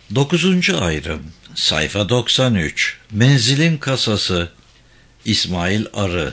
Dokuzuncu ayrım. Sayfa 93. Menzilin kasası. İsmail Arı.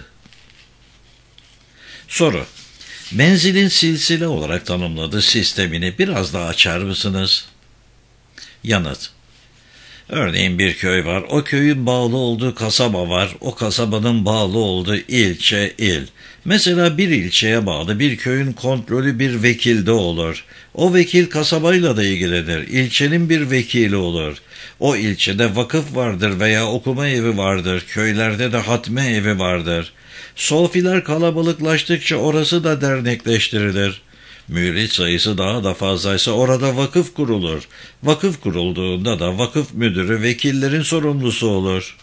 Soru. Menzilin silsile olarak tanımladığı sistemini biraz daha açar mısınız? Yanıt. Örneğin bir köy var. O köyün bağlı olduğu kasaba var. O kasabanın bağlı olduğu ilçe, il. Mesela bir ilçeye bağlı bir köyün kontrolü bir vekilde olur. O vekil kasabayla da ilgilenir. İlçenin bir vekili olur. O ilçede vakıf vardır veya okuma evi vardır. Köylerde de hatme evi vardır. Sofiler kalabalıklaştıkça orası da dernekleştirilir. Mürit sayısı daha da fazlaysa orada vakıf kurulur. Vakıf kurulduğunda da vakıf müdürü vekillerin sorumlusu olur.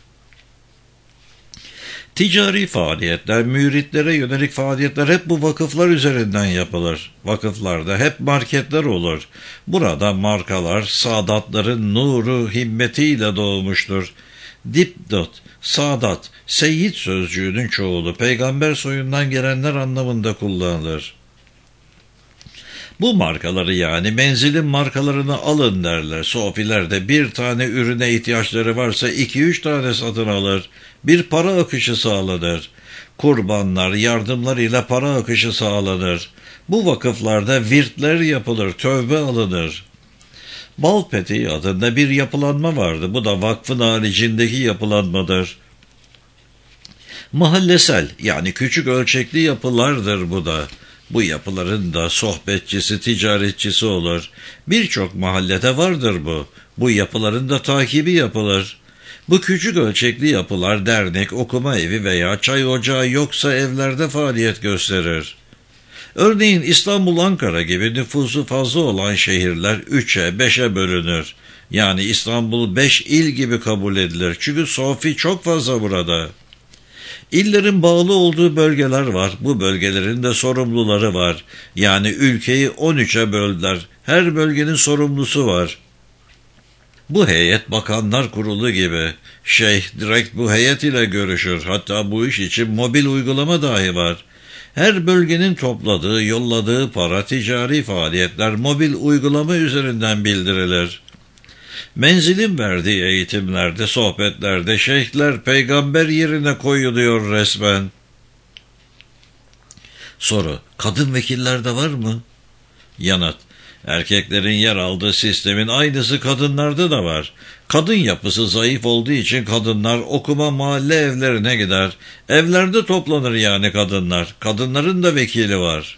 Ticari faaliyetler, müritlere yönelik faaliyetler hep bu vakıflar üzerinden yapılır. Vakıflarda hep marketler olur. Burada markalar, Sadatların nuru himmetiyle doğmuştur. Dipnot, Sadat, Seyyid sözcüğünün çoğulu peygamber soyundan gelenler anlamında kullanılır. Bu markaları yani menzilin markalarını alın derler. Sofiler de bir tane ürüne ihtiyaçları varsa 2-3 tane satın alır. Bir para akışı sağlanır. Kurbanlar, yardımlar ile para akışı sağlanır. Bu vakıflarda virtler yapılır, tövbe alınır. Bal peteği adında bir yapılanma vardı. Bu da vakfın haricindeki yapılanmadır. Mahallesel yani küçük ölçekli yapılardır bu da. Bu yapıların da sohbetçisi, ticaretçisi olur. Birçok mahallede vardır bu. Bu yapıların da takibi yapılır. Bu küçük ölçekli yapılar dernek, okuma evi veya çay ocağı yoksa evlerde faaliyet gösterir. Örneğin İstanbul, Ankara gibi nüfusu fazla olan şehirler 3'e, 5'e bölünür. Yani İstanbul 5 il gibi kabul edilir. Çünkü sofi çok fazla burada. İllerin bağlı olduğu bölgeler var. Bu bölgelerin de sorumluları var. Yani ülkeyi 13'e böldüler. Her bölgenin sorumlusu var. Bu heyet bakanlar kurulu gibi. Şeyh direkt bu heyet ile görüşür. Hatta bu iş için mobil uygulama dahi var. Her bölgenin topladığı, yolladığı para, ticari faaliyetler mobil uygulama üzerinden bildirilir. Menzilin verdiği eğitimlerde, sohbetlerde şeyhler peygamber yerine koyuluyor resmen. Soru. Kadın vekiller de var mı? Yanıt. Erkeklerin yer aldığı sistemin aynısı kadınlarda da var. Kadın yapısı zayıf olduğu için kadınlar okuma mahalle evlerine gider. Evlerde toplanır yani kadınlar. Kadınların da vekili var.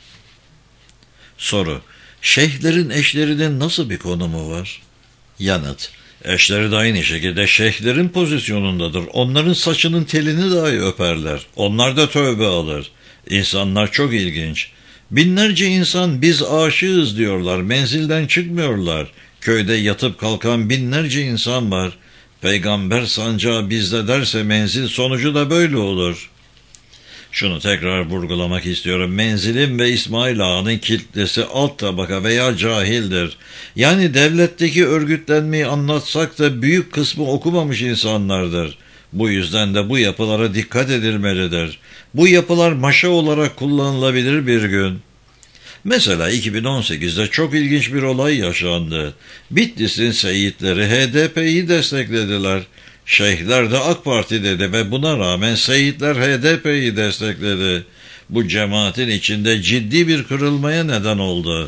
Soru. Şeyhlerin eşlerinin nasıl bir konumu var? Yanıt. Eşleri de aynı şekilde şeyhlerin pozisyonundadır. Onların saçının telini dahi öperler. Onlar da tövbe alır. İnsanlar çok ilginç. Binlerce insan biz aşığız diyorlar. Menzilden çıkmıyorlar. Köyde yatıp kalkan binlerce insan var. Peygamber sancağı bizde derse menzil sonucu da böyle olur. Şunu tekrar vurgulamak istiyorum. Menzilin ve İsmail Ağa'nın kitlesi alt tabaka veya cahildir. Yani devletteki örgütlenmeyi anlatsak da büyük kısmı okumamış insanlardır. Bu yüzden de bu yapılara dikkat edilmelidir. Bu yapılar maşa olarak kullanılabilir bir gün. Mesela 2018'de çok ilginç bir olay yaşandı. Bitlis'in seyitleri HDP'yi desteklediler. Şeyhler de AK Parti dedi ve buna rağmen seyitler HDP'yi destekledi. Bu cemaatin içinde ciddi bir kırılmaya neden oldu.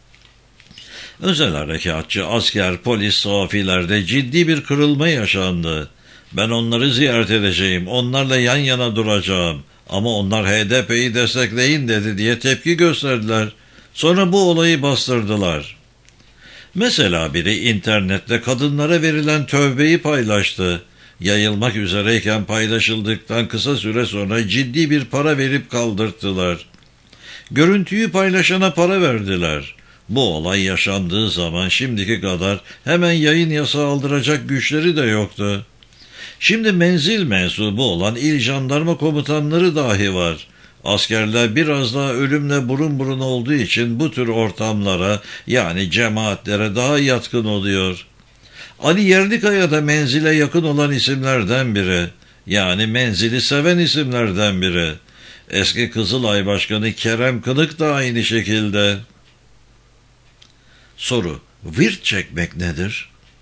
Özel harekatçı, asker, polis, safilerde ciddi bir kırılma yaşandı. Ben onları ziyaret edeceğim, onlarla yan yana duracağım. Ama onlar HDP'yi destekleyin dedi diye tepki gösterdiler. Sonra bu olayı bastırdılar. Mesela biri internette kadınlara verilen tövbeyi paylaştı. Yayılmak üzereyken paylaşıldıktan kısa süre sonra ciddi bir para verip kaldırttılar. Görüntüyü paylaşana para verdiler. Bu olay yaşandığı zaman şimdiki kadar hemen yayın yasağı aldıracak güçleri de yoktu. Şimdi menzil mensubu olan il jandarma komutanları dahi var. Askerler biraz daha ölümle burun burun olduğu için bu tür ortamlara yani cemaatlere daha yatkın oluyor. Ali Yerlikaya da menzile yakın olan isimlerden biri. Yani menzili seven isimlerden biri. Eski Kızılay Başkanı Kerem Kınık da aynı şekilde. Soru. Virt çekmek nedir?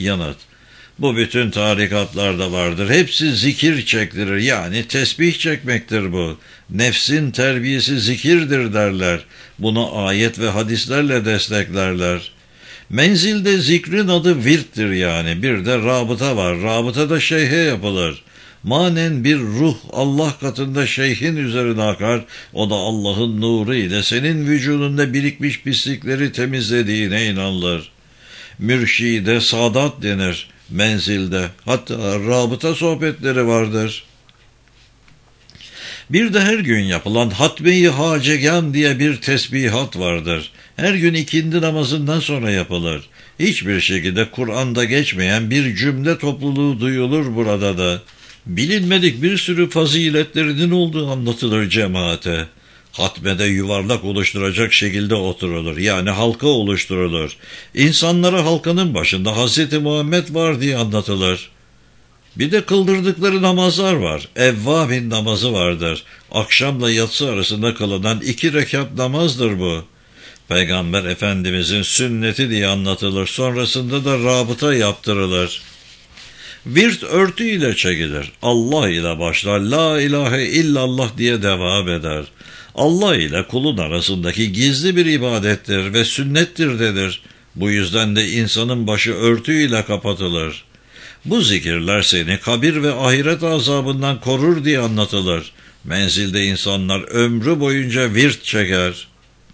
Yanıt: Bu bütün tarikatlarda vardır. Hepsi zikir çektirir, yani tesbih çekmektir bu. Nefsin terbiyesi zikirdir derler. Bunu ayet ve hadislerle desteklerler. Menzilde zikrin adı virttir yani. Bir de rabıta var. Rabıta da şeyhe yapılır. Manen bir ruh Allah katında şeyhin üzerine akar. O da Allah'ın nuru ile senin vücudunda birikmiş pislikleri temizlediğine inanılır. Mürşide sadat denir menzilde. Hatta rabıta sohbetleri vardır. Bir de her gün yapılan Hatme-i Hacegan diye bir tesbihat vardır. Her gün ikindi namazından sonra yapılır. Hiçbir şekilde Kur'an'da geçmeyen bir cümle topluluğu duyulur burada da. Bilinmedik bir sürü faziletlerinin olduğu anlatılır cemaate. Hatmede yuvarlak oluşturacak şekilde oturulur. Yani halka oluşturulur. İnsanlara halkanın başında Hz. Muhammed var diye anlatılır. Bir de kıldırdıkları namazlar var. Evvabin namazı vardır. Akşamla yatsı arasında kılınan 2 rekat namazdır bu. Peygamber Efendimizin sünneti diye anlatılır. Sonrasında da rabıta yaptırılır. Virt örtü ile çekilir. Allah ile başlar. La ilahe illallah diye devam eder. Allah ile kulun arasındaki gizli bir ibadettir ve sünnettir denir. Bu yüzden de insanın başı örtüyle kapatılır. Bu zikirler seni kabir ve ahiret azabından korur diye anlatılır. Menzilde insanlar ömrü boyunca virt çeker.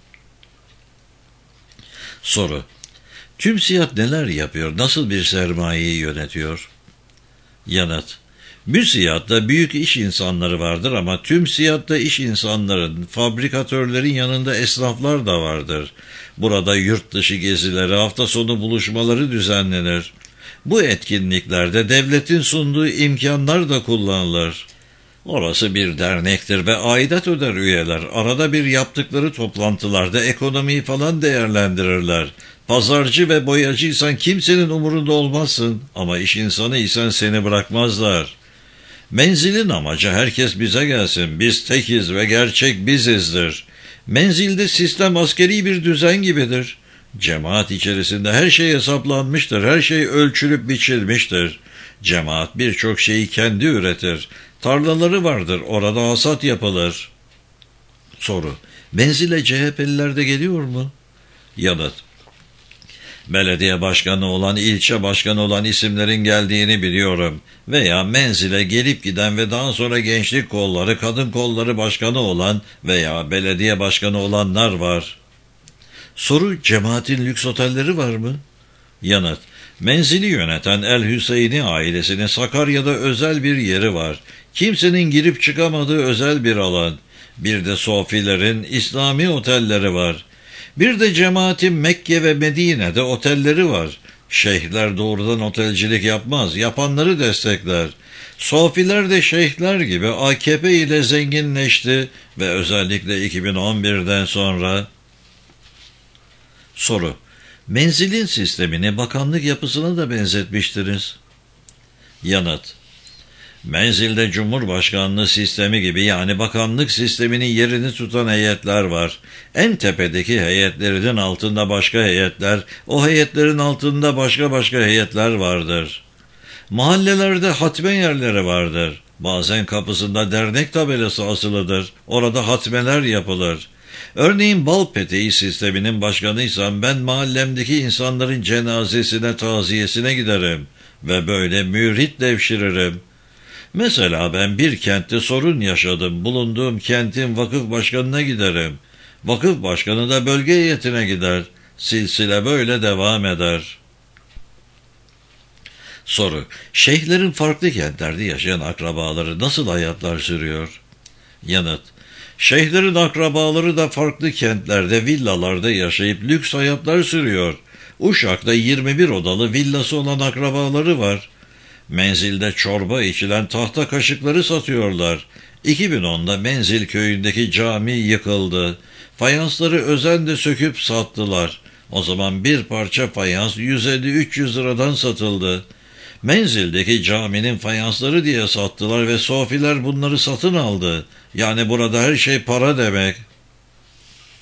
Soru: TÜMSİAD neler yapıyor? Nasıl bir sermayeyi yönetiyor? Yanıt: MÜSİAD'da büyük iş insanları vardır ama TÜMSİAD'da iş insanların, fabrikatörlerin yanında esnaflar da vardır. Burada yurt dışı gezileri, hafta sonu buluşmaları düzenlenir. Bu etkinliklerde devletin sunduğu imkanlar da kullanılır. Orası bir dernektir ve aidat öder üyeler. Arada bir yaptıkları toplantılarda ekonomiyi falan değerlendirirler. Pazarcı ve boyacıysan kimsenin umurunda olmazsın ama iş insanıysan seni bırakmazlar. Menzilin amacı herkes bize gelsin, biz tekiz ve gerçek bizizdir. Menzilde sistem askeri bir düzen gibidir. Cemaat içerisinde her şey hesaplanmıştır, her şey ölçülüp biçilmiştir. Cemaat birçok şeyi kendi üretir. Tarlaları vardır, orada hasat yapılır. Soru: Menzile CHP'liler de geliyor mu? Yanıt: Belediye başkanı olan, ilçe başkanı olan isimlerin geldiğini biliyorum. Veya menzile gelip giden ve daha sonra gençlik kolları, kadın kolları başkanı olan veya belediye başkanı olanlar var. Soru: Cemaatin lüks otelleri var mı? Yanıt: Menzili yöneten El-Hüseyni ailesinin Sakarya'da özel bir yeri var. Kimsenin girip çıkamadığı özel bir alan. Bir de Sofilerin İslami otelleri var. Bir de cemaatin Mekke ve Medine'de otelleri var. Şeyhler doğrudan otelcilik yapmaz, yapanları destekler. Sofiler de şeyhler gibi AKP ile zenginleşti ve özellikle 2011'den sonra. Soru: Menzilin sistemini bakanlık yapısına da benzetmiştiniz. Yanıt: Menzilde Cumhurbaşkanlığı sistemi gibi, yani bakanlık sisteminin yerini tutan heyetler var. En tepedeki heyetlerinin altında başka heyetler, o heyetlerin altında başka heyetler vardır. Mahallelerde hatme yerleri vardır. Bazen kapısında dernek tabelası asılıdır. Orada hatmeler yapılır. Örneğin bal peteği sisteminin başkanıysam ben mahallemdeki insanların cenazesine, taziyesine giderim ve böyle mürit devşiririm. Mesela ben bir kentte sorun yaşadım. Bulunduğum kentin vakıf başkanına giderim. Vakıf başkanı da bölge heyetine gider. Silsile böyle devam eder. Soru: Şeyhlerin farklı kentlerde yaşayan akrabaları nasıl hayatlar sürüyor? Yanıt: Şeyhlerin akrabaları da farklı kentlerde, villalarda yaşayıp lüks hayatlar sürüyor. Uşak'ta 21 odalı villası olan akrabaları var. Menzilde çorba içilen tahta kaşıkları satıyorlar. 2010'da Menzil köyündeki cami yıkıldı. Fayansları özenle söküp sattılar. O zaman bir parça fayans 150-300 liradan satıldı. Menzildeki caminin fayansları diye sattılar ve sofiler bunları satın aldı. Yani burada her şey para demek.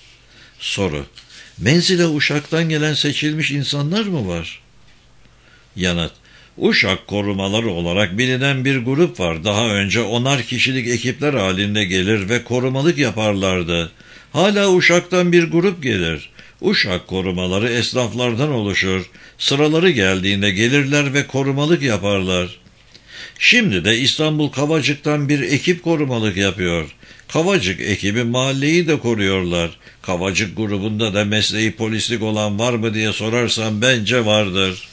Soru: Menzile Uşak'tan gelen seçilmiş insanlar mı var? Yanıt: Uşak korumaları olarak bilinen bir grup var. Daha önce 10'ar kişilik ekipler halinde gelir ve korumalık yaparlardı. Hala Uşak'tan bir grup gelir. Uşak korumaları esnaflardan oluşur. Sıraları geldiğinde gelirler ve korumalık yaparlar. Şimdi de İstanbul Kavacık'tan bir ekip korumalık yapıyor. Kavacık ekibi mahalleyi de koruyorlar. Kavacık grubunda da mesleği polislik olan var mı diye sorarsan bence vardır.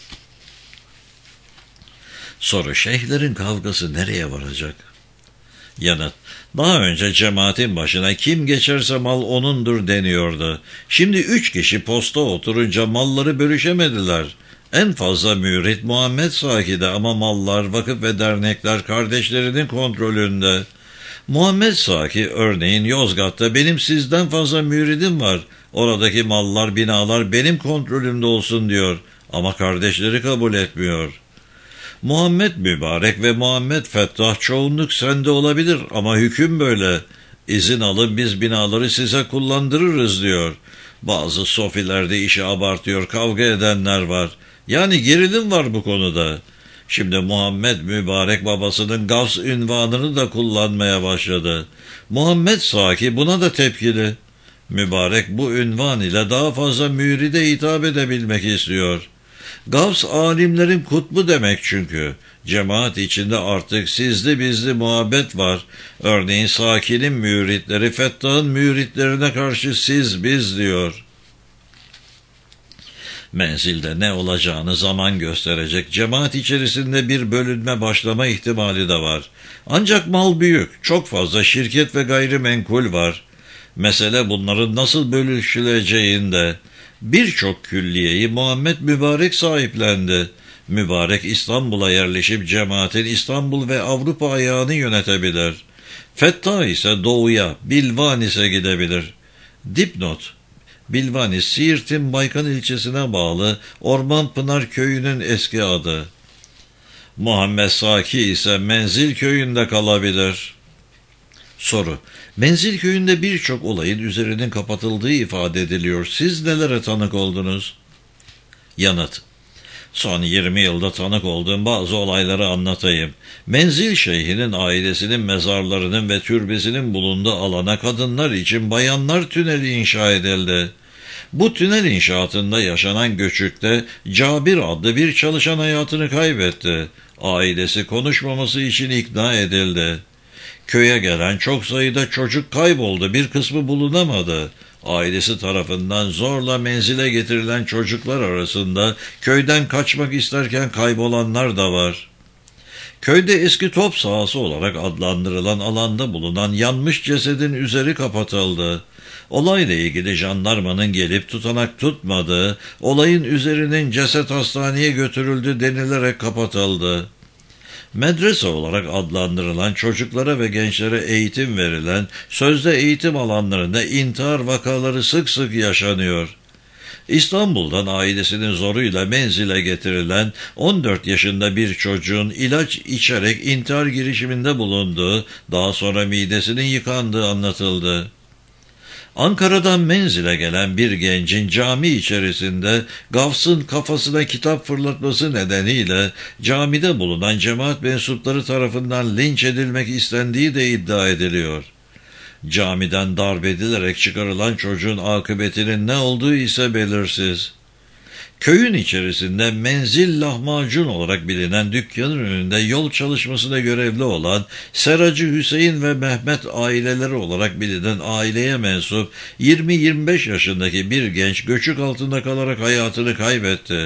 Soru: şeyhlerin kavgası nereye varacak? Yanıt: daha önce cemaatin başına kim geçerse mal onundur deniyordu. Şimdi 3 kişi posta oturunca malları bölüşemediler. En fazla mürit Muhammed Saki'de ama mallar, vakıf ve dernekler kardeşlerinin kontrolünde. Muhammed Saki örneğin Yozgat'ta benim sizden fazla müridim var. Oradaki mallar, binalar benim kontrolümde olsun diyor. Ama kardeşleri kabul etmiyor. Muhammed Mübarek ve Muhammed Fettah çoğunluk sende olabilir ama hüküm böyle. İzin alın biz binaları size kullandırırız diyor. Bazı sofilerde işi abartıyor, kavga edenler var. Yani gerilim var bu konuda. Şimdi Muhammed Mübarek babasının Gavs ünvanını da kullanmaya başladı. Muhammed Saki buna da tepkili. Mübarek bu ünvan ile daha fazla müride hitap edebilmek istiyor. Gavs alimlerin kutbu demek çünkü. Cemaat içinde artık sizli bizli muhabbet var. Örneğin Saki'nin müritleri Fettah'ın müritlerine karşı siz biz diyor. Menzilde ne olacağını zaman gösterecek. Cemaat içerisinde bir bölünme başlama ihtimali de var. Ancak mal büyük, çok fazla şirket ve gayrimenkul var. Mesele bunların nasıl bölüşüleceğinde. Birçok külliyeyi Muhammed Mübarek sahiplendi. Mübarek İstanbul'a yerleşip cemaatin İstanbul ve Avrupa ayağını yönetebilir. Fettah ise doğuya, Bilvanis'e gidebilir. Dipnot: Bilvanis, Siirt'in Baykan ilçesine bağlı Ormanpınar köyünün eski adı. Muhammed Saki ise Menzil köyünde kalabilir. Soru: Menzil köyünde birçok olayın üzerinin kapatıldığı ifade ediliyor. Siz nelere tanık oldunuz? Yanıt: son 20 yılda tanık olduğum bazı olayları anlatayım. Menzil Şeyhi'nin ailesinin mezarlarının ve türbesinin bulunduğu alana kadınlar için bayanlar tüneli inşa edildi. Bu tünel inşaatında yaşanan göçükte Cabir adlı bir çalışan hayatını kaybetti. Ailesi konuşmaması için ikna edildi. Köye gelen çok sayıda çocuk kayboldu, bir kısmı bulunamadı. Ailesi tarafından zorla menzile getirilen çocuklar arasında köyden kaçmak isterken kaybolanlar da var. Köyde eski top sahası olarak adlandırılan alanda bulunan yanmış cesedin üzeri kapatıldı. Olayla ilgili jandarmanın gelip tutanak tutmadığı, olayın üzerinin ceset hastaneye götürüldü denilerek kapatıldı. Medrese olarak adlandırılan çocuklara ve gençlere eğitim verilen sözde eğitim alanlarında intihar vakaları sık sık yaşanıyor. İstanbul'dan ailesinin zoruyla menzile getirilen 14 yaşında bir çocuğun ilaç içerek intihar girişiminde bulunduğu, daha sonra midesinin yıkandığı anlatıldı. Ankara'dan menzile gelen bir gencin cami içerisinde Gavs'ın kafasına kitap fırlatması nedeniyle camide bulunan cemaat mensupları tarafından linç edilmek istendiği de iddia ediliyor. Camiden darp edilerek çıkarılan çocuğun akıbetinin ne olduğu ise belirsiz. Köyün içerisinde Menzil Lahmacun olarak bilinen dükkanın önünde yol çalışmasına görevli olan Seracı Hüseyin ve Mehmet aileleri olarak bilinen aileye mensup 20-25 yaşındaki bir genç göçük altında kalarak hayatını kaybetti.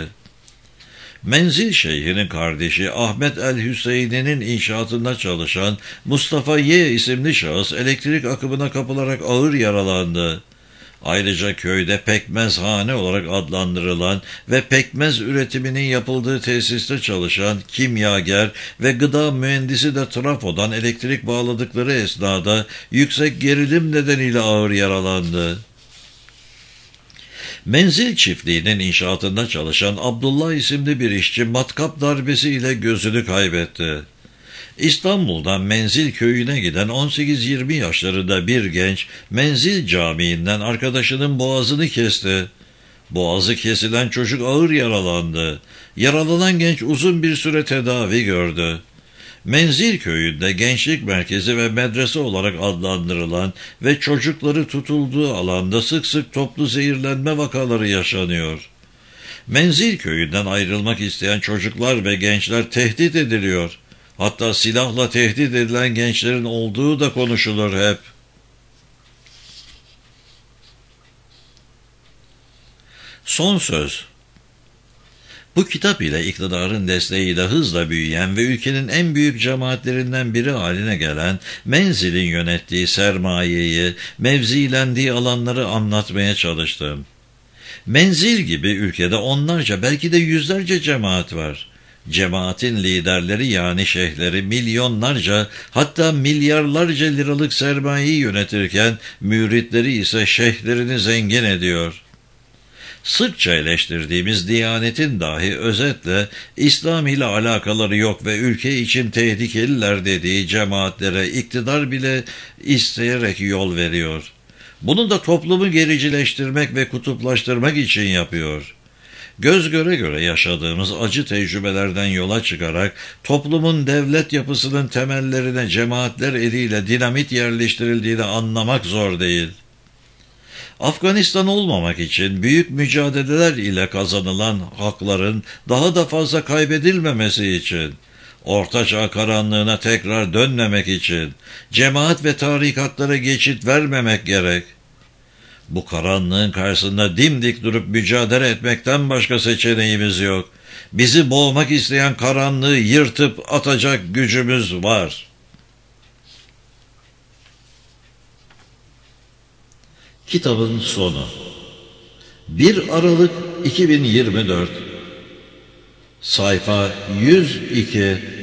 Menzil Şeyhi'nin kardeşi Ahmet el-Hüseyin'in inşaatında çalışan Mustafa Y. isimli şahıs elektrik akımına kapılarak ağır yaralandı. Ayrıca köyde pekmezhane olarak adlandırılan ve pekmez üretiminin yapıldığı tesiste çalışan kimyager ve gıda mühendisi de trafodan elektrik bağladıkları esnada yüksek gerilim nedeniyle ağır yaralandı. Menzil çiftliğinin inşaatında çalışan Abdullah isimli bir işçi matkap darbesiyle gözünü kaybetti. İstanbul'dan Menzil köyüne giden 18-20 yaşlarında bir genç Menzil Camii'nden arkadaşının boğazını kesti. Boğazı kesilen çocuk ağır yaralandı. Yaralanan genç uzun bir süre tedavi gördü. Menzil köyünde gençlik merkezi ve medrese olarak adlandırılan ve çocukları tutulduğu alanda sık sık toplu zehirlenme vakaları yaşanıyor. Menzil köyünden ayrılmak isteyen çocuklar ve gençler tehdit ediliyor. Hatta silahla tehdit edilen gençlerin olduğu da konuşulur hep. Son söz. Bu kitap ile iktidarın desteğiyle hızla büyüyen ve ülkenin en büyük cemaatlerinden biri haline gelen Menzil'in yönettiği sermayeyi, mevzilendiği alanları anlatmaya çalıştım. Menzil gibi ülkede onlarca belki de yüzlerce cemaat var. Cemaatin liderleri yani şeyhleri milyonlarca hatta milyarlarca liralık sermayeyi yönetirken müritleri ise şeyhlerini zengin ediyor. Sıkça eleştirdiğimiz Diyanet'in dahi özetle İslam ile alakaları yok ve ülke için tehlikeliler dediği cemaatlere iktidar bile isteyerek yol veriyor. Bunu da toplumu gericileştirmek ve kutuplaştırmak için yapıyor. Göz göre göre yaşadığımız acı tecrübelerden yola çıkarak toplumun devlet yapısının temellerine cemaatler eliyle dinamit yerleştirildiğini anlamak zor değil. Afganistan olmamak için büyük mücadeleler ile kazanılan hakların daha da fazla kaybedilmemesi için, Ortaçağ karanlığına tekrar dönmemek için, cemaat ve tarikatlara geçit vermemek gerek. Bu karanlığın karşısında dimdik durup mücadele etmekten başka seçeneğimiz yok. Bizi boğmak isteyen karanlığı yırtıp atacak gücümüz var. Kitabın sonu 1 Aralık 2024 Sayfa 102